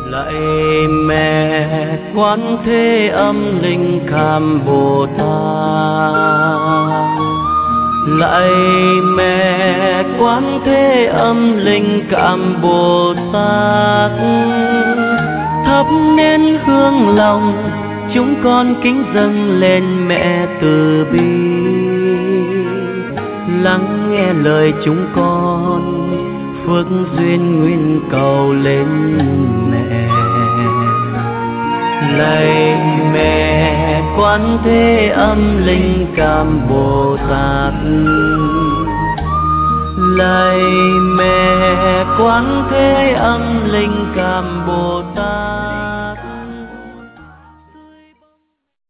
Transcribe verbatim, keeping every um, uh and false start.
Lạy mẹ Quán Thế Âm Linh Cam Bồ Tát, lạy mẹ Quán Thế Âm Linh Cam Bồ Tát, thắp nén hương lòng chúng con kính dâng lên mẹ từ bi. Lắng nghe lời chúng con, phước duyên nguyên cầu lên mẹ. Lạy mẹ Quán Thế Âm Linh Cam Bồ Tát, lạy mẹ Quán Thế Âm Linh Cam Bồ Tát.